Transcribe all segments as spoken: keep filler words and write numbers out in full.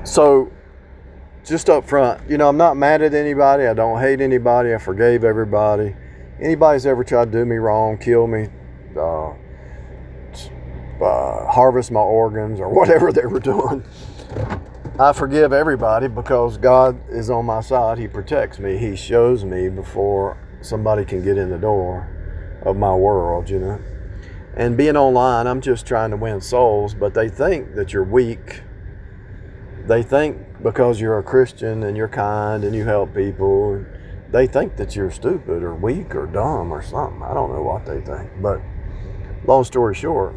So, just up front, you know, I'm not mad at anybody. I don't hate anybody. I forgave everybody. Anybody's ever tried to do me wrong, kill me, uh, uh, harvest my organs, or whatever they were doing, I forgive everybody because God is on my side. He protects me. He shows me before somebody can get in the door of my world, you know. And being online, I'm just trying to win souls, but they think that you're weak. They think because you're a Christian and you're kind and you help people, they think that you're stupid or weak or dumb or something. I don't know what they think. But long story short,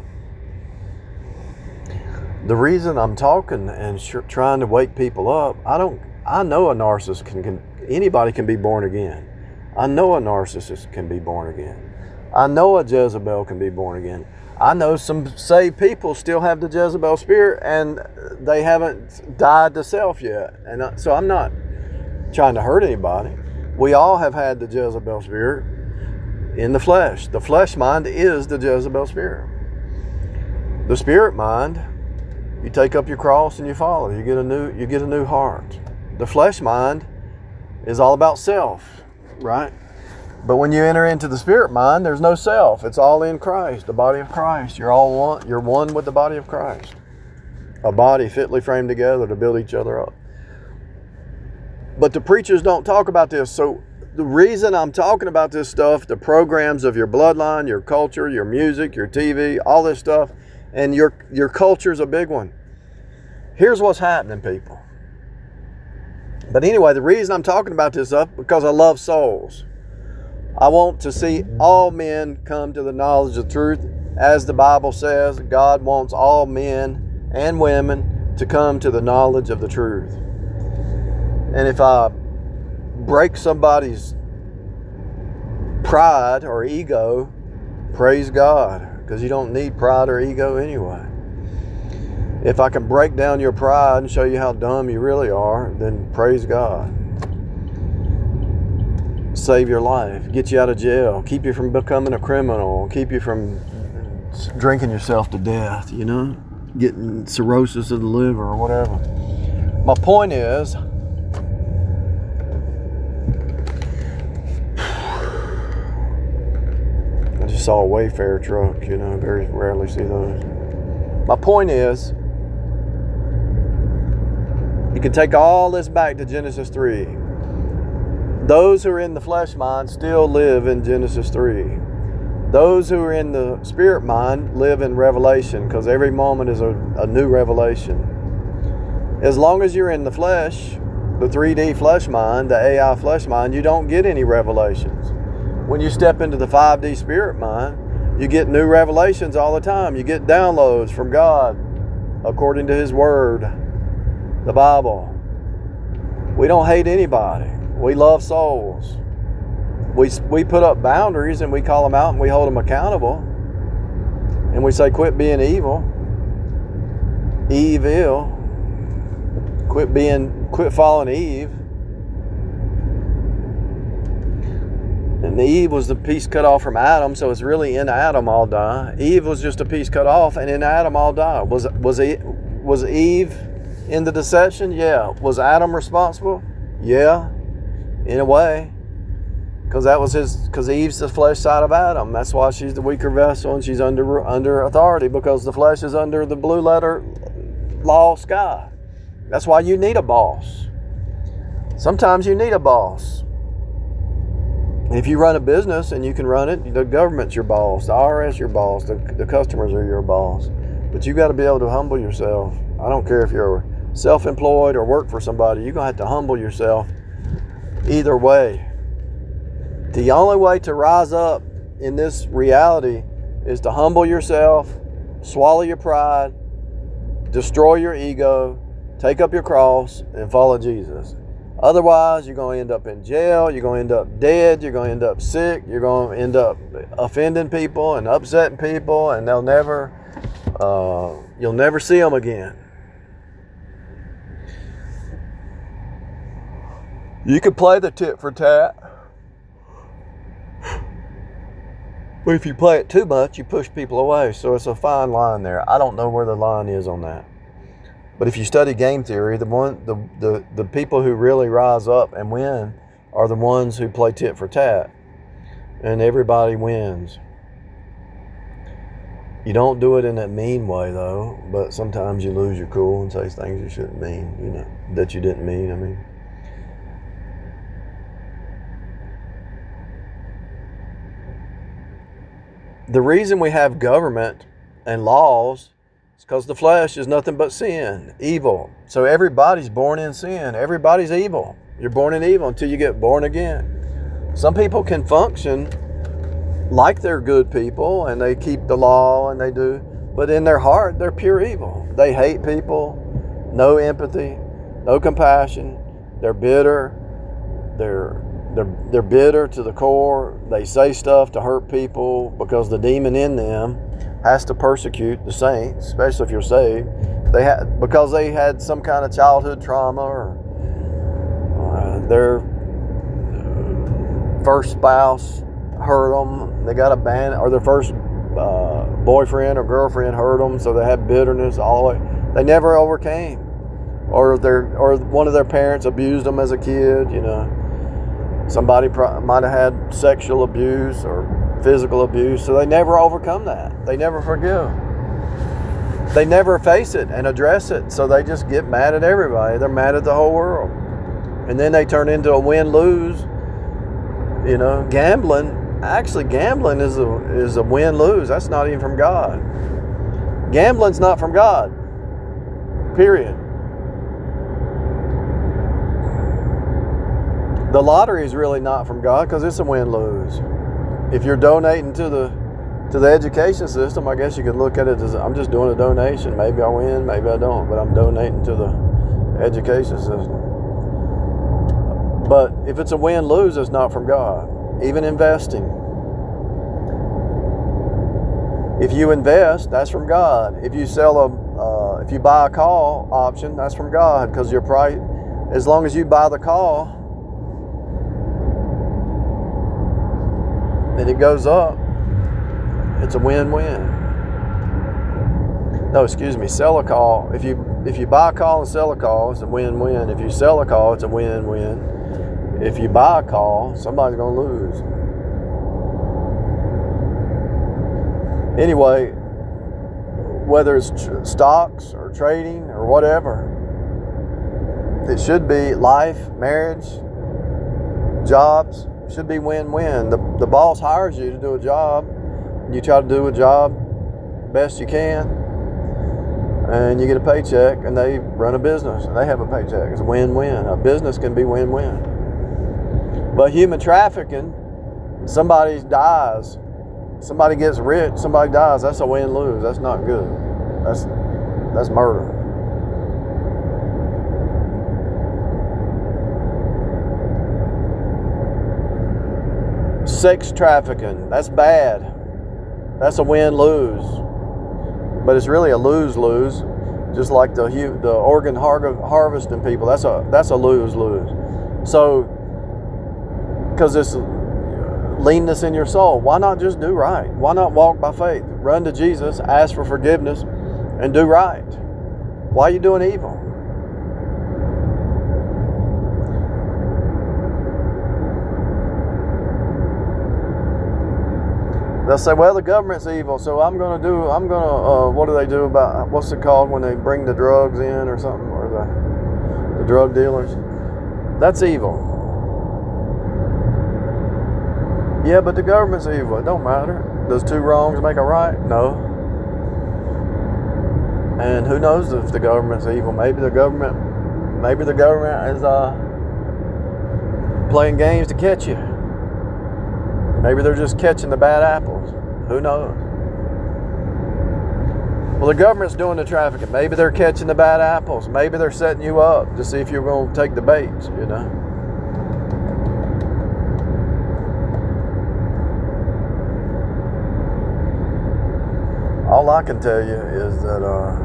the reason I'm talking and sh- trying to wake people up, I don't. I know a narcissist can, can. Anybody can be born again. I know a narcissist can be born again. I know a Jezebel can be born again. I know some saved people still have the Jezebel spirit and they haven't died to self yet. And I, so I'm not trying to hurt anybody. We all have had the Jezebel spirit in the flesh. The flesh mind is the Jezebel spirit. The spirit mind, you take up your cross and you follow. You get a new, you get a new heart. The flesh mind is all about self, right? But when you enter into the spirit mind, there's no self. It's all in Christ, the body of Christ. You're all one. You're one with the body of Christ. A body fitly framed together to build each other up. But the preachers don't talk about this. So the reason I'm talking about this stuff, the programs of your bloodline, your culture, your music, your T V, all this stuff, and your, your culture is a big one. Here's what's happening, people. But anyway, the reason I'm talking about this stuff, because I love souls. I want to see all men come to the knowledge of truth. As the Bible says, God wants all men and women to come to the knowledge of the truth. And if I break somebody's pride or ego, praise God, because you don't need pride or ego anyway. If I can break down your pride and show you how dumb you really are, then praise God. Save your life, get you out of jail, keep you from becoming a criminal, keep you from drinking yourself to death, you know, getting cirrhosis of the liver or whatever. My point is, I just saw a Wayfair truck, you know, very rarely see those. My point is, you can take all this back to Genesis three. Those who are in the flesh mind still live in Genesis three. Those who are in the spirit mind live in Revelation, because every moment is a, a new revelation. As long as you're in the flesh, the three D flesh mind, the A I flesh mind, you don't get any revelations. When you step into the five D spirit mind, you get new revelations all the time. You get downloads from God according to His Word, the Bible. We don't hate anybody. We love souls. We we put up boundaries and we call them out and we hold them accountable. And we say, quit being evil. Evil. Quit being, quit following Eve. And the Eve was the piece cut off from Adam, so it's really in Adam all die. Eve was just a piece cut off, and in Adam all die. Was was he, was Eve in the deception? Yeah. Was Adam responsible? Yeah. In a way, because that was his. Because Eve's the flesh side of Adam. That's why she's the weaker vessel, and she's under under authority, because the flesh is under the blue letter law sky. That's why you need a boss. Sometimes you need a boss. If you run a business and you can run it, the government's your boss, the I R S your boss, the the customers are your boss. But you got to be able to humble yourself. I don't care if you're self-employed or work for somebody. You're gonna have to humble yourself. Either way, the only way to rise up in this reality is to humble yourself, swallow your pride, destroy your ego, take up your cross, and follow Jesus. Otherwise, you're going to end up in jail, you're going to end up dead, you're going to end up sick, you're going to end up offending people and upsetting people, and they'll never, uh, you'll never see them again. You could play the tit for tat, but if you play it too much, you push people away. So it's a fine line there. I don't know where the line is on that. But if you study game theory, the one the, the, the people who really rise up and win are the ones who play tit for tat. And everybody wins. You don't do it in a mean way, though, but sometimes you lose your cool and say things you shouldn't mean, you know, that you didn't mean, I mean. The reason we have government and laws is because the flesh is nothing but sin, evil. So everybody's born in sin. Everybody's evil. You're born in evil until you get born again. Some people can function like they're good people and they keep the law and they do, but in their heart, they're pure evil. They hate people, no empathy, no compassion. They're bitter. They're They're, they're bitter to the core. They say stuff to hurt people because the demon in them has to persecute the saints, especially if you're saved. They had because they had some kind of childhood trauma, or uh, their first spouse hurt them. They got abandoned, or their first uh, boyfriend or girlfriend hurt them, so they had bitterness all the way. They never overcame, or their or one of their parents abused them as a kid. You know. Somebody might have had sexual abuse or physical abuse, so they never overcome that. They never forgive. They never face it and address it, so they just get mad at everybody. They're mad at the whole world. And then they turn into a win-lose. You know, gambling, actually gambling is a, is a win-lose. That's not even from God. Gambling's not from God, period. The lottery is really not from God because it's a win-lose. If you're donating to the to the education system, I guess you could look at it as I'm just doing a donation. Maybe I win, maybe I don't, but I'm donating to the education system. But if it's a win-lose, it's not from God. Even investing. If you invest, that's from God. If you sell a, uh, if you buy a call option, that's from God because your price, as long as you buy the call, and it goes up, it's a win-win. No, excuse me, sell a call. If you if you buy a call and sell a call, it's a win-win. If you sell a call, it's a win-win. If you buy a call, somebody's going to lose. Anyway, whether it's tr- stocks or trading or whatever, it should be life, marriage, jobs. Should be win-win. The, the boss hires you to do a job. You try to do a job best you can, and you get a paycheck, and they run a business, and they have a paycheck. It's a win-win. A business can be win-win. But human trafficking, somebody dies, somebody gets rich, somebody dies, that's a win-lose. That's not good. That's, that's murder. Sex trafficking, that's bad. That's a win-lose. But it's really a lose-lose. Just like the the organ har- harvesting people, that's a that's a lose-lose. So, because it's leanness in your soul, why not just do right? Why not walk by faith? Run to Jesus, ask for forgiveness, and do right. Why are you doing evil? They'll say, well, the government's evil, so I'm going to do, I'm going to, uh, what do they do about, what's it called when they bring the drugs in or something, or the, the drug dealers? That's evil. Yeah, but the government's evil. It don't matter. Does two wrongs make a right? No. And who knows if the government's evil? Maybe the government, maybe the government is uh, playing games to catch you. Maybe they're just catching the bad apples. Who knows? Well, the government's doing the trafficking. Maybe they're catching the bad apples. Maybe they're setting you up to see if you're going to take the bait, you know. All I can tell you is that uh,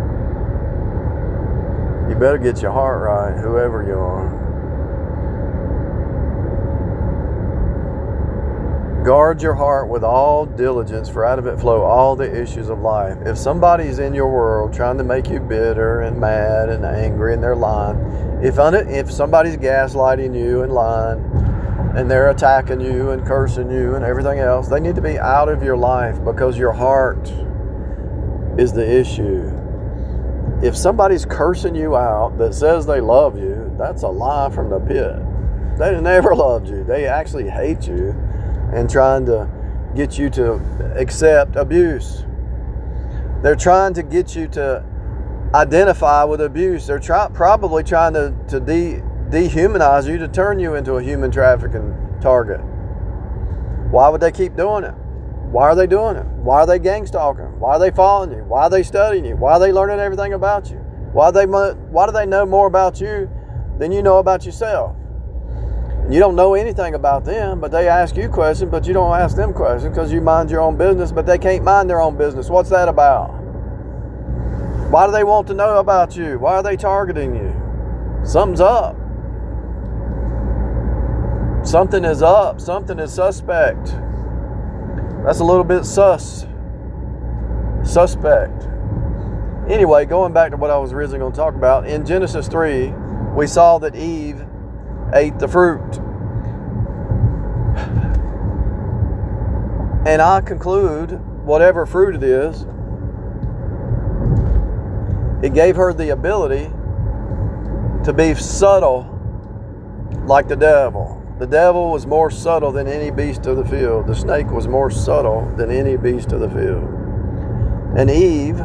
you better get your heart right, whoever you are. Guard your heart with all diligence, for out of it flow all the issues of life. If somebody's in your world trying to make you bitter and mad and angry and they're lying, if, un- if somebody's gaslighting you and lying and they're attacking you and cursing you and everything else, they need to be out of your life, because your heart is the issue. If somebody's cursing you out that says they love you, that's a lie from the pit. They never loved you. They actually hate you and trying to get you to accept abuse. They're trying to get you to identify with abuse. They're try, probably trying to, to de, dehumanize you, to turn you into a human trafficking target. Why would they keep doing it? Why are they doing it? Why are they gang stalking? Why are they following you? Why are they studying you? Why are they learning everything about you? Why, they, why do they know more about you than you know about yourself? You don't know anything about them, but they ask you questions, but you don't ask them questions because you mind your own business, but they can't mind their own business. What's that about? Why do they want to know about you? Why are they targeting you? Something's up. Something is up. Something is suspect. That's a little bit sus. Suspect. Anyway, going back to what I was originally going to talk about, in Genesis three, we saw that Eve ate the fruit. And I conclude, whatever fruit it is, it gave her the ability to be subtle like the devil. The devil was more subtle than any beast of the field. The snake was more subtle than any beast of the field. And Eve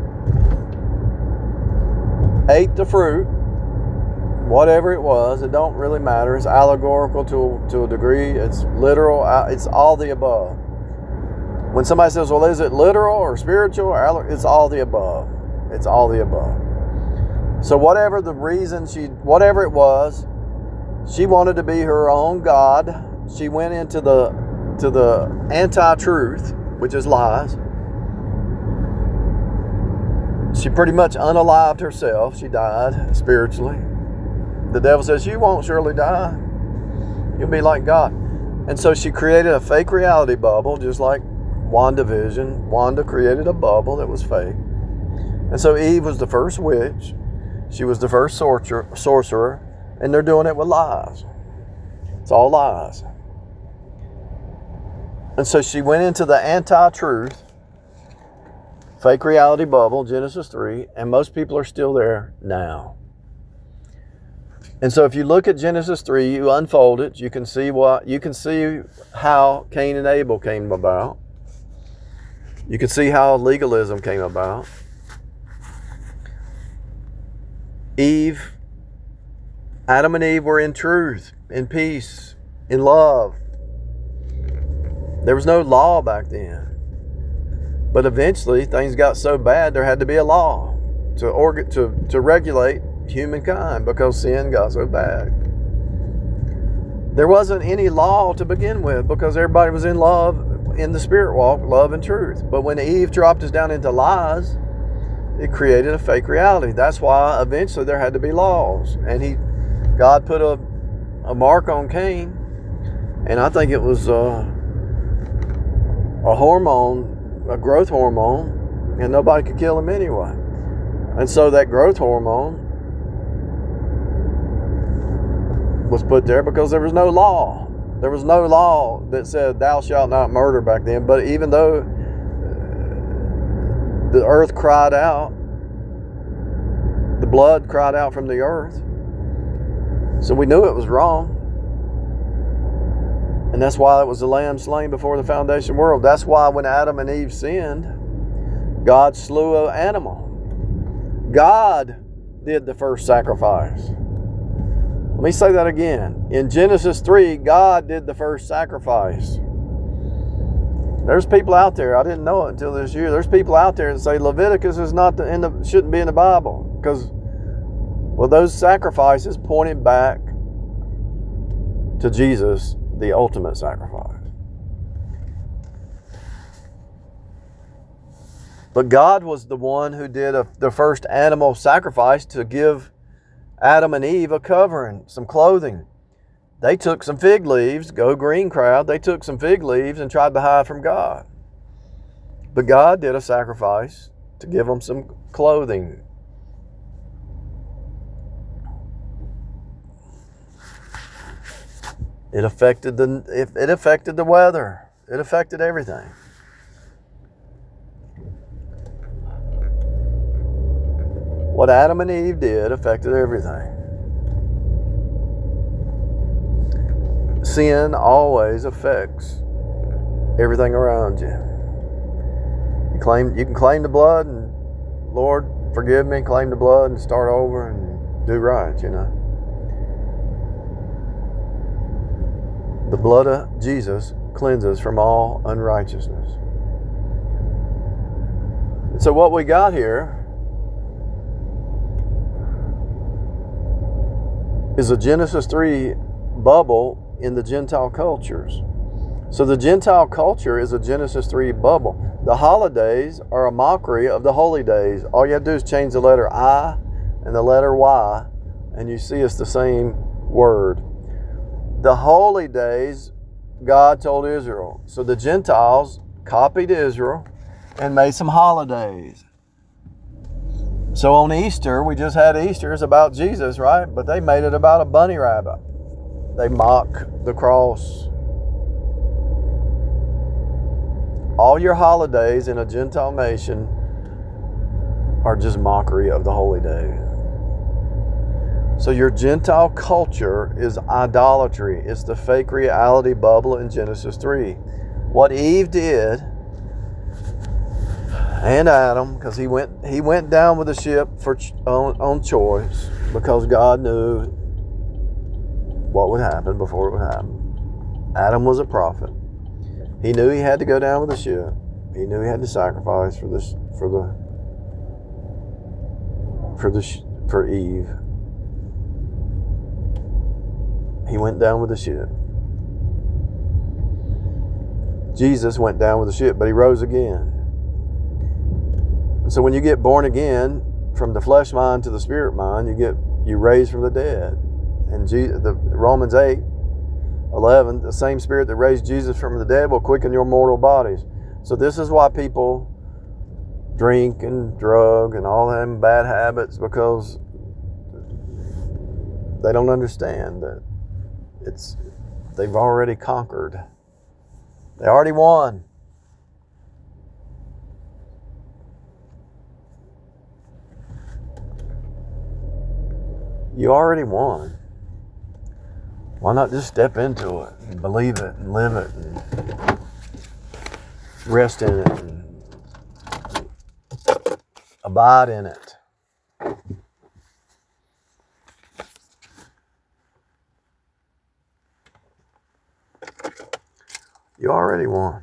ate the fruit, whatever it was. It don't really matter. It's allegorical to, to a degree. It's literal. It's all the above. When somebody says, well, is it literal or spiritual? Or it's all the above. It's all the above. So whatever the reason she, whatever it was, she wanted to be her own God. She went into the, to the anti-truth, which is lies. She pretty much unalived herself. She died spiritually. The devil says, you won't surely die. You'll be like God. And so she created a fake reality bubble, just like WandaVision. Wanda created a bubble that was fake. And so Eve was the first witch. She was the first sorcerer, sorcerer, and they're doing it with lies. It's all lies. And so she went into the anti-truth, fake reality bubble, Genesis three, and most people are still there now. And so if you look at Genesis three, you unfold it, you can see what you can see how Cain and Abel came about. You can see how legalism came about. Eve, Adam and Eve were in truth, in peace, in love. There was no law back then. But eventually things got so bad there had to be a law to org- to, to regulate humankind because sin got so bad. There wasn't any law to begin with because everybody was in love, in the spirit walk, love and truth. But when Eve dropped us down into lies, it created a fake reality. That's why eventually there had to be laws. And he, God put a, a mark on Cain, and I think it was uh, a hormone, a growth hormone, and nobody could kill him anyway. And so that growth hormone was put there because there was no law. There was no law that said thou shalt not murder back then. But even though the earth cried out, the blood cried out from the earth, so we knew it was wrong. And that's why it was the lamb slain before the foundation of the world. That's why when Adam and Eve sinned, God slew an animal. God did the first sacrifice. Let me say that again. In Genesis three, God did the first sacrifice. There's people out there, I didn't know it until this year, there's people out there that say Leviticus is not the, in the, shouldn't be in the Bible. Because, well, those sacrifices pointed back to Jesus, the ultimate sacrifice. But God was the one who did a, the first animal sacrifice to give Adam and Eve a covering, some clothing. They took some fig leaves, Go Green crowd, they took some fig leaves and tried to hide from God. But God did a sacrifice to give them some clothing. It affected the it, it affected the weather. It affected everything. What Adam and Eve did affected everything. Sin always affects everything around you. You claim you can claim the blood and Lord, forgive me, claim the blood and start over and do right, you know. The blood of Jesus cleanses from all unrighteousness. And so what we got here is a Genesis three bubble in the Gentile cultures. So the Gentile culture is a Genesis three bubble. The holidays are a mockery of the holy days. All you have to do is change the letter I and the letter Y, and you see it's the same word. The holy days, God told Israel. So the Gentiles copied Israel and made some holidays. So on Easter, we just had Easter, it's about Jesus, right? But they made it about a bunny rabbit. They mock the cross. All your holidays in a Gentile nation are just mockery of the holy day. So your Gentile culture is idolatry. It's the fake reality bubble in Genesis three. What Eve did, and Adam, because he went he went down with the ship for on, on choice, because God knew what would happen before it would happen. Adam was a prophet. He knew he had to go down with the ship. He knew he had to sacrifice for this for the for the for Eve. He went down with the ship. Jesus went down with the ship, but he rose again. And so when you get born again from the flesh mind to the spirit mind, you get you raised from the dead. And Jesus, the Romans eight eleven, the same spirit that raised Jesus from the dead will quicken your mortal bodies. So this is why people drink and drug and all them bad habits, because they don't understand that it's they've already conquered. They already won. You already won. Why not just step into it and believe it and live it and rest in it and abide in it? You already won.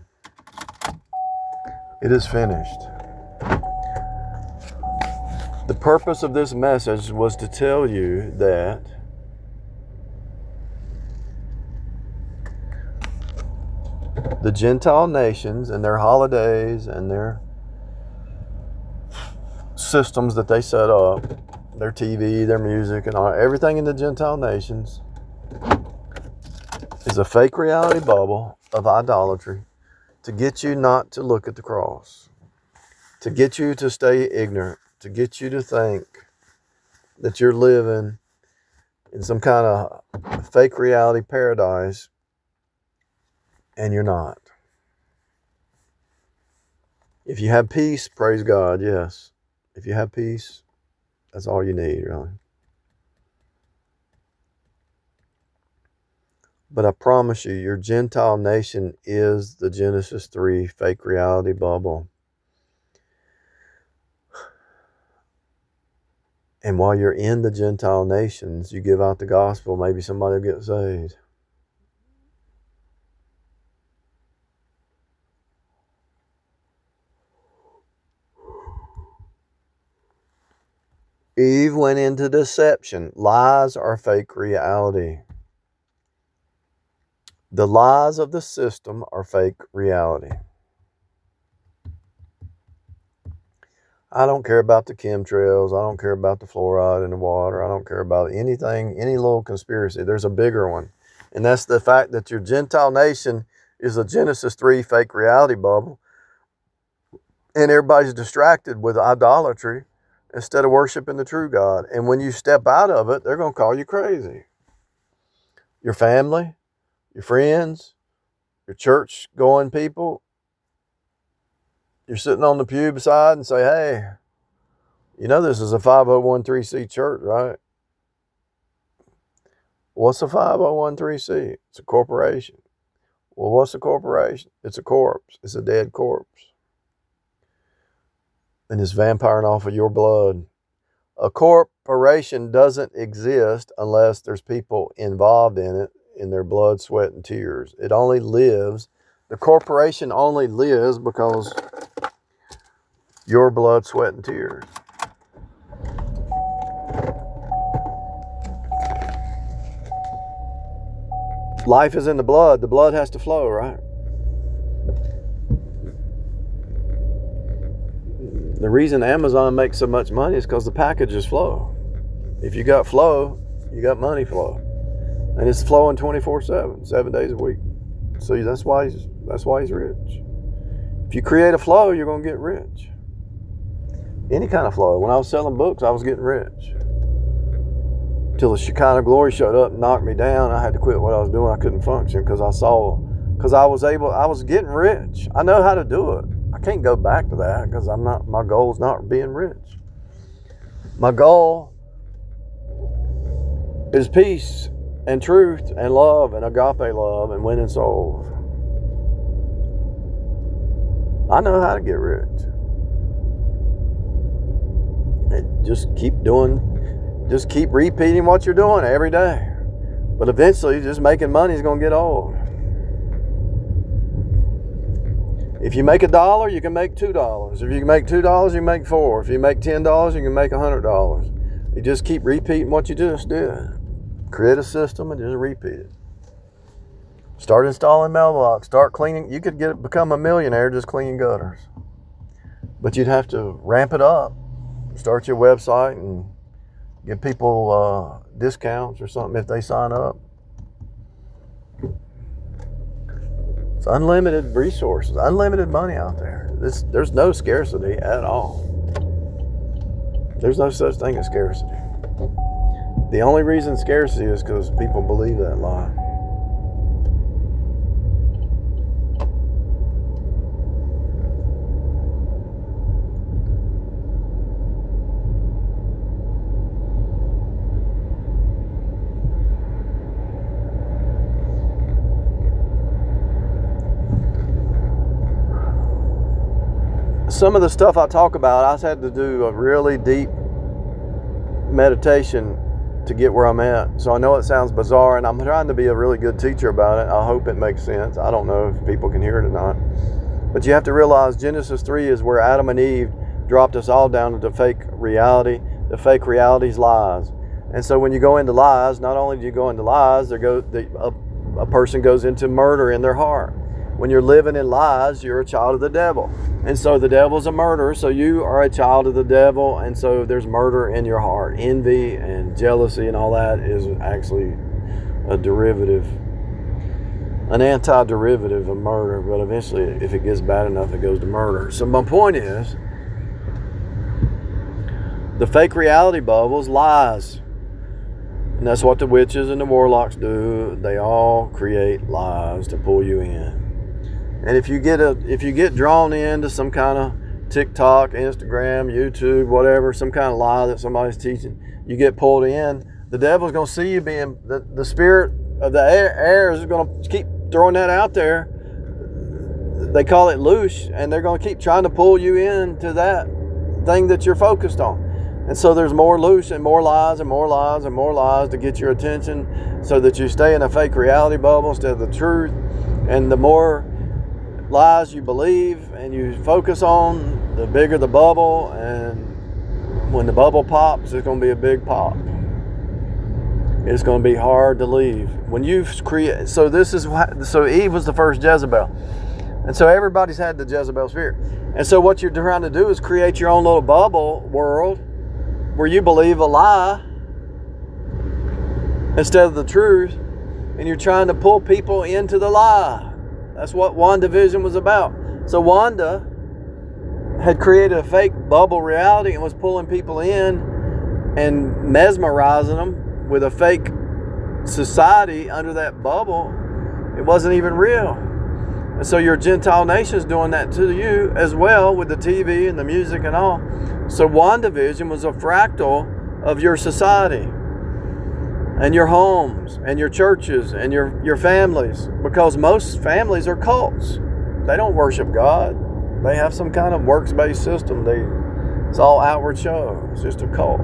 It is finished. The purpose of this message was to tell you that the Gentile nations and their holidays and their systems that they set up, their T V, their music, and all, everything in the Gentile nations is a fake reality bubble of idolatry to get you not to look at the cross, to get you to stay ignorant, to get you to think that you're living in some kind of fake reality paradise, and you're not. If you have peace, praise God, yes. If you have peace, that's all you need, really. But I promise you, your Gentile nation is the Genesis three fake reality bubble. And while you're in the Gentile nations, you give out the gospel, maybe somebody will get saved. Eve went into deception. Lies are fake reality. The lies of the system are fake reality. I don't care about the chemtrails. I don't care about the fluoride in the water. I don't care about anything, any little conspiracy. There's a bigger one. And that's the fact that your Gentile nation is a Genesis three fake reality bubble. And everybody's distracted with idolatry instead of worshiping the true God. And when you step out of it, they're going to call you crazy. Your family, your friends, your church going people, you're sitting on the pew beside and say, hey, you know this is a five oh one c church, right? What's a five oh one c? It's a corporation. Well, what's a corporation? It's a corpse. It's a dead corpse. And it's vampiring off of your blood. A corporation doesn't exist unless there's people involved in it, in their blood, sweat, and tears. It only lives, the corporation only lives because your blood, sweat, and tears. Life is in the blood. The blood has to flow, right? The reason Amazon makes so much money is because the packages flow. If you got flow, you got money flow. And it's flowing twenty-four seven, seven days a week. So that's why he's, that's why he's rich. If you create a flow, you're going to get rich. Any kind of flow. When I was selling books, I was getting rich. Till the Shekinah glory showed up and knocked me down. I had to quit what I was doing. I couldn't function because I saw, because I was able, I was getting rich. I know how to do it. I can't go back to that because I'm not, my goal is not being rich. My goal is peace and truth and love and agape love and winning souls. I know how to get rich. And just keep doing Just keep repeating what you're doing every day. But eventually, just making money is going to get old. If you make a dollar, you can make two dollars. If you can make two dollars, you can make four. If you make ten dollars, you can make one hundred dollars. You just keep repeating what you just did. Create a system and just repeat it. Start installing mailbox. Start cleaning. You could get become a millionaire just cleaning gutters. But you'd have to ramp it up. Start your website and give people uh, discounts or something if they sign up. It's unlimited resources, unlimited money out there. This, there's no scarcity at all. There's no such thing as scarcity. The only reason scarcity is because people believe that lie. Some of the stuff I talk about, I had to do a really deep meditation to get where I'm at. So I know it sounds bizarre, and I'm trying to be a really good teacher about it. I hope it makes sense. I don't know if people can hear it or not. But you have to realize Genesis three is where Adam and Eve dropped us all down into fake reality. The fake reality is lies. And so when you go into lies, not only do you go into lies, there go the, a, a person goes into murder in their heart. When you're living in lies, you're a child of the devil. And so the devil's a murderer, so you are a child of the devil, and so there's murder in your heart. Envy and jealousy and all that is actually a derivative, an anti-derivative of murder, but eventually if it gets bad enough, it goes to murder. So my point is, the fake reality bubble is lies. And that's what the witches and the warlocks do. They all create lies to pull you in. And if you get a, if you get drawn into some kind of TikTok, Instagram, YouTube, whatever, some kind of lie that somebody's teaching, you get pulled in, the devil's going to see you being, the, the spirit of the air, air is going to keep throwing that out there. They call it loose, and they're going to keep trying to pull you into that thing that you're focused on. And so there's more loose and more lies and more lies and more lies to get your attention so that you stay in a fake reality bubble instead of the truth. And the more lies you believe and you focus on, the bigger the bubble, and when the bubble pops, it's going to be a big pop. It's going to be hard to leave. When you've created, so this is what, so Eve was the first Jezebel. And so everybody's had the Jezebel spirit. And so what you're trying to do is create your own little bubble world where you believe a lie instead of the truth. and you're trying to pull people into the lie. That's what WandaVision was about. So Wanda had created a fake bubble reality and was pulling people in and mesmerizing them with a fake society under that bubble. It wasn't even real. And so your Gentile nation's doing that to you as well with the T V and the music and all. So WandaVision was a fractal of your society and your homes and your churches and your, your families, because most families are cults. They don't worship God. They have some kind of works-based system. They, it's all outward show. It's just a cult.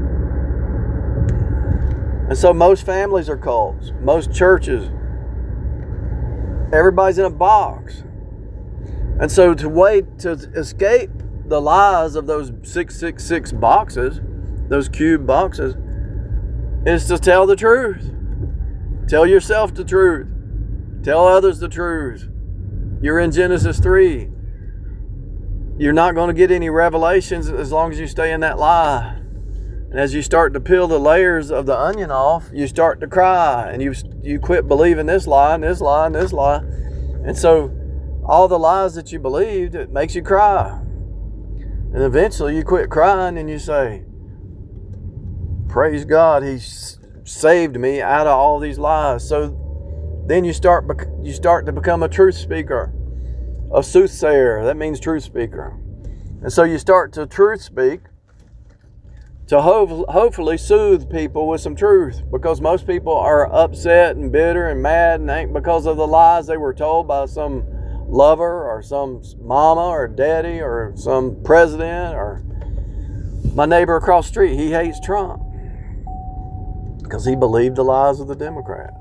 And so most families are cults. Most churches, everybody's in a box. And so to wait to escape the lies of those six six six boxes, those cube boxes, is to tell the truth. Tell yourself the truth. Tell others the truth. You're in Genesis three. You're not going to get any revelations as long as you stay in that lie. And as you start to peel the layers of the onion off, you start to cry, and you you quit believing this lie and this lie and this lie. And so all the lies that you believed, it makes you cry. And eventually you quit crying and you say, praise God, He saved me out of all these lies. So then you start you start to become a truth speaker, a soothsayer. That means truth speaker. And so you start to truth speak to ho- hopefully soothe people with some truth, because most people are upset and bitter and mad and ain't because of the lies they were told by some lover or some mama or daddy or some president or my neighbor across the street. He hates Trump because he believed the lies of the Democrats.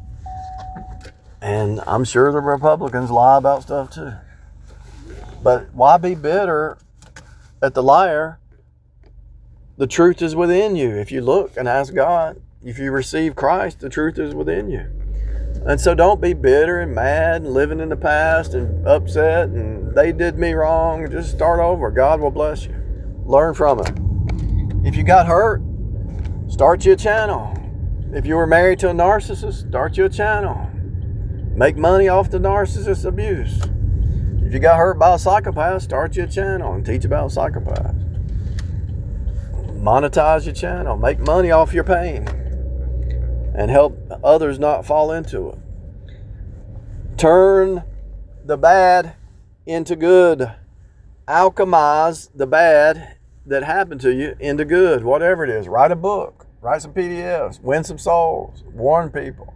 And I'm sure the Republicans lie about stuff too. But why be bitter at the liar? The truth is within you. If you look and ask God, if you receive Christ, the truth is within you. And so don't be bitter and mad and living in the past and upset and they did me wrong. Just start over. God will bless you. Learn from it. If you got hurt, start you a channel. If you were married to a narcissist, start you a channel. Make money off the narcissist abuse. If you got hurt by a psychopath, start you a channel and teach about psychopaths. Monetize your channel. Make money off your pain and help others not fall into it. Turn the bad into good. Alchemize the bad that happened to you into good, whatever it is. Write a book. Write some P D Fs. Win some souls. Warn people.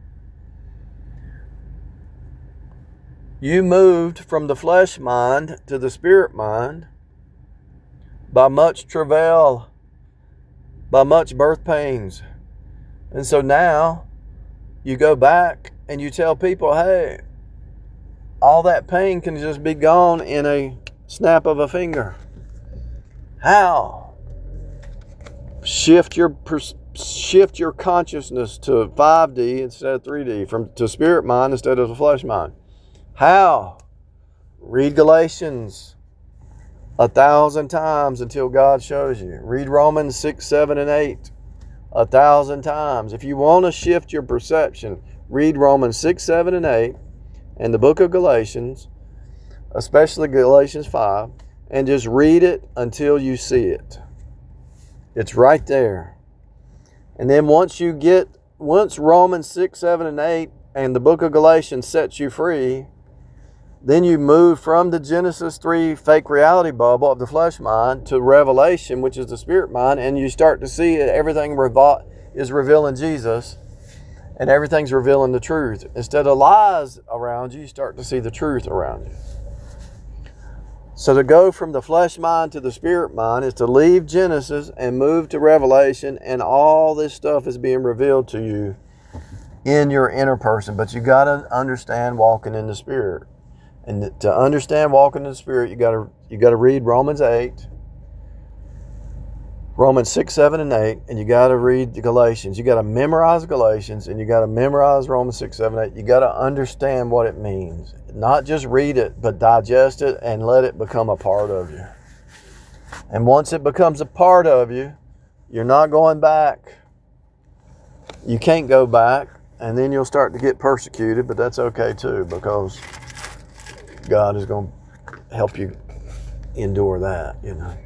You moved from the flesh mind to the spirit mind by much travail, by much birth pains. And so now you go back and you tell people, hey, all that pain can just be gone in a snap of a finger. How? Shift your pers- shift your consciousness to five D instead of three D, from to spirit mind instead of the flesh mind. How? Read Galatians a thousand times until God shows you. Read Romans six, seven, and eight a thousand times. If you want to shift your perception, read Romans six, seven, and eight and the book of Galatians, especially Galatians five, and just read it until you see it. It's right there. And then once you get, once Romans six, seven, and eight and the book of Galatians sets you free, then you move from the Genesis three fake reality bubble of the flesh mind to Revelation, which is the spirit mind, and you start to see that everything revol- is revealing Jesus, and everything's revealing the truth. Instead of lies around you, you start to see the truth around you. So to go from the flesh mind to the spirit mind is to leave Genesis and move to Revelation, and all this stuff is being revealed to you in your inner person. But you got to understand walking in the spirit. And to understand walking in the spirit, you got to you got to read Romans eight, Romans six, seven, and eight, and you got to read the Galatians. You got to memorize Galatians, and you got to memorize Romans six, seven, eight. You got to understand what it means. Not just read it, but digest it and let it become a part of you. And once it becomes a part of you, you're not going back. You can't go back. and then you'll start to get persecuted, but that's okay too, because God is going to help you endure that, you know.